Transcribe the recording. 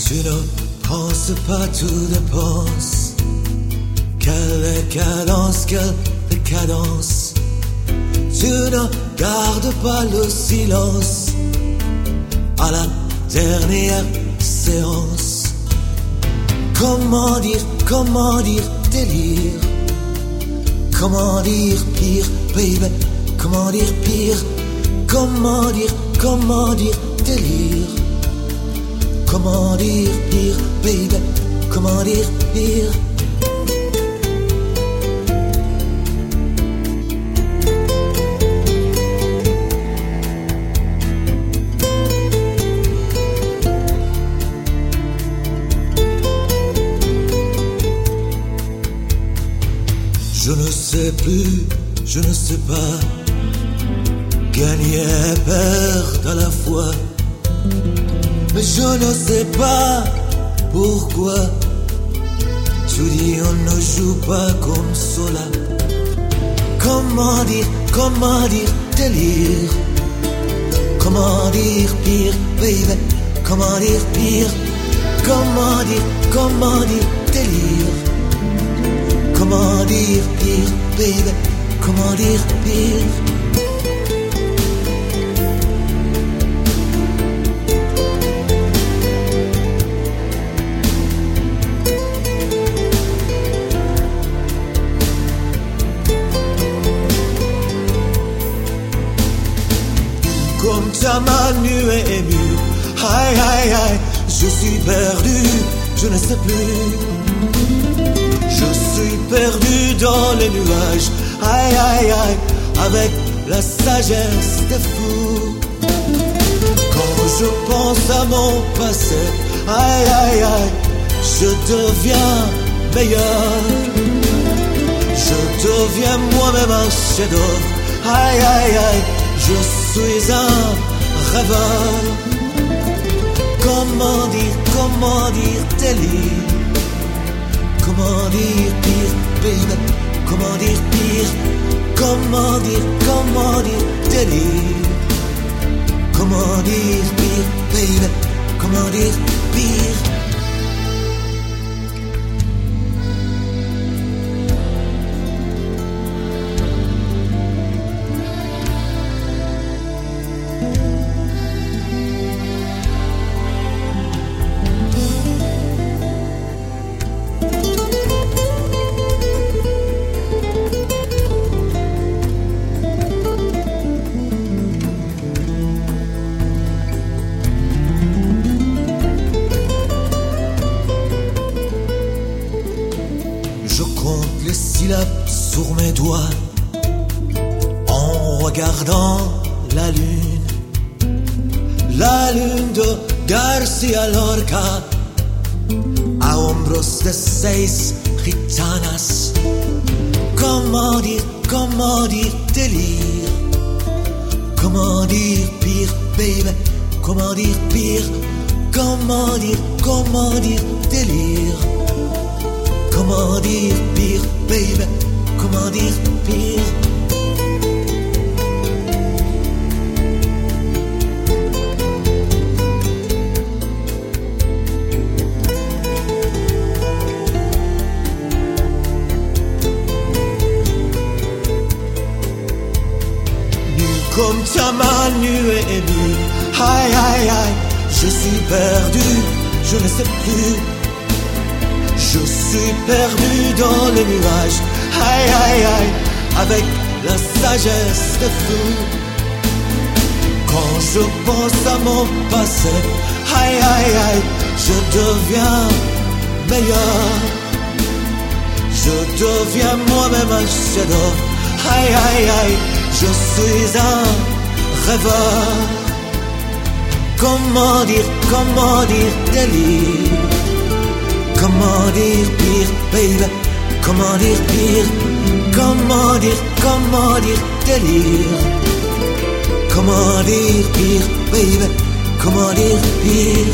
Tu ne penses pas, tout dépense. Quelle cadence, quelle décadence. Tu ne gardes pas le silence à la dernière séance. Comment dire délire. Comment dire pire, baby. Comment dire pire. Comment dire délire. Comment dire pire, baby. Comment dire pire. Je ne sais plus, je ne sais pas, gagner et perdre à la fois. Mais je ne sais pas pourquoi tu dis on ne joue pas comme cela. Comment dire délire. Comment dire pire, baby. Comment dire pire. Comment dire délire. Comment dire pire, baby. Comment dire pire. Comme ta main nue et émue. Aïe, aïe, aïe, je suis perdu, je ne sais plus. Je suis perdu dans les nuages. Aïe, aïe, aïe, avec la sagesse des fous. Quand je pense à mon passé, aïe, aïe, aïe, je deviens meilleur. Je deviens moi-même un chef-d'œuvre. Aïe, aïe, aïe, je suis un rêveur. Comment dire délire. Comment dire pire, baby. Comment dire pire. Comment dire délire. Comment dire pire, baby. Comment dire pire. Je compte les syllabes sur mes doigts en regardant la lune de Garcia Lorca, a hombros de 6 gitanas. Comment dire délire. Comment dire pire, baby. Comment dire pire. Comment dire délire. Comment dire pire, baby. Comment dire pire. Comme ta main nue et émue. Aïe, aïe, aïe, je suis perdu, je ne sais plus. Je suis perdu dans les nuages. Aïe, aïe, aïe, avec la sagesse des fous. Quand je pense à mon passé, aïe, aïe, aïe, je deviens meilleur. Je deviens moi-même un chef-d'œuvre. Aïe, aïe, aïe, je suis un rêveur. Comment dire délire. Comment dire pire, baby. Comment dire pire. Comment dire délire. Comment dire pire, baby. Comment dire pire.